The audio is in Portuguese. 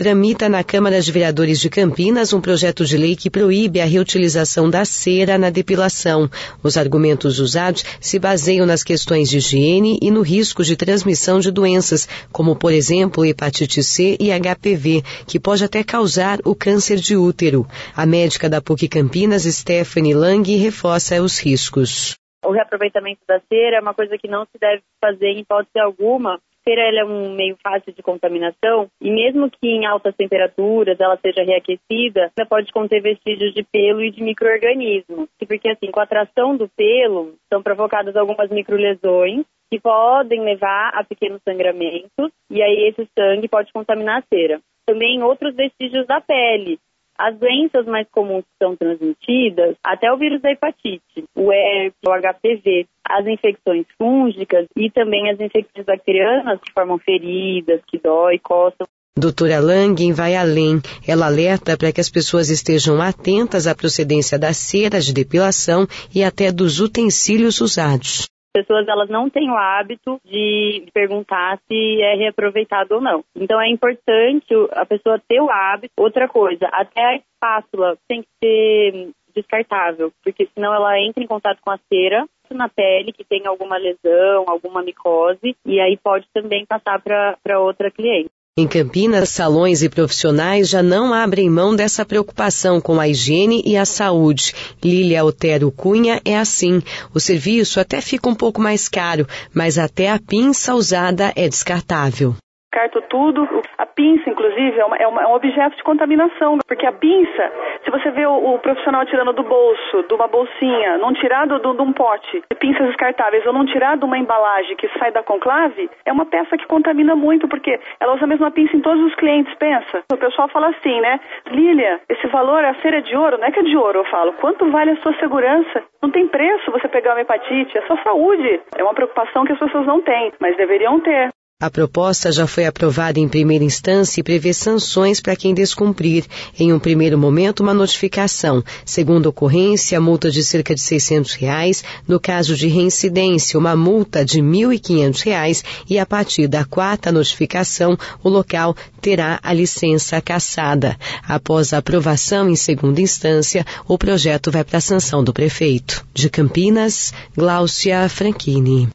tramita na Câmara de Vereadores de Campinas um projeto de lei que proíbe a reutilização da cera na depilação. Os argumentos usados se baseiam nas questões de higiene e no risco de transmissão de doenças, como, por exemplo, hepatite C e HPV, que pode até causar o câncer de útero. A médica da PUC Campinas, Stephanie Lang, reforça os riscos. O reaproveitamento da cera é uma coisa que não se deve fazer em hipótese alguma. A cera ela é um meio fácil de contaminação e mesmo que em altas temperaturas ela seja reaquecida, ela pode conter vestígios de pelo e de micro-organismos. Porque assim, com a atração do pelo, são provocadas algumas microlesões que podem levar a pequenos sangramentos e aí esse sangue pode contaminar a cera. Também outros vestígios da pele. As doenças mais comuns que são transmitidas, até o vírus da hepatite, o herpes, o HPV, as infecções fúngicas e também as infecções bacterianas que formam feridas, que dói, coçam. Doutora Lang vai além. Ela alerta para que as pessoas estejam atentas à procedência da cera de depilação e até dos utensílios usados. As pessoas elas não têm o hábito de perguntar se é reaproveitado ou não. Então é importante a pessoa ter o hábito. Outra coisa, até a espátula tem que ser descartável, porque senão ela entra em contato com a cera na pele que tem alguma lesão, alguma micose, e aí pode também passar para outra cliente. Em Campinas, salões e profissionais já não abrem mão dessa preocupação com a higiene e a saúde. Lília Otero Cunha é assim. O serviço até fica um pouco mais caro, mas até a pinça usada é descartável. Descarto tudo. A pinça, inclusive, é um objeto de contaminação, porque a pinça, se você vê o profissional tirando do bolso, de uma bolsinha, não tirar de um pote de pinças descartáveis ou não tirar de uma embalagem que sai da conclave, é uma peça que contamina muito, porque ela usa a mesma pinça em todos os clientes, pensa. O pessoal fala assim, né? Lília, esse valor, a cera é de ouro? Não é que é de ouro, eu falo. Quanto vale a sua segurança? Não tem preço você pegar uma hepatite, é sua saúde. É uma preocupação que as pessoas não têm, mas deveriam ter. A proposta já foi aprovada em primeira instância e prevê sanções para quem descumprir. Em um primeiro momento, uma notificação. Segundo ocorrência, multa de cerca de R$600. No caso de reincidência, uma multa de R$1.500. E a partir da quarta notificação, o local terá a licença cassada. Após a aprovação em segunda instância, o projeto vai para a sanção do prefeito. De Campinas, Gláucia Franchini.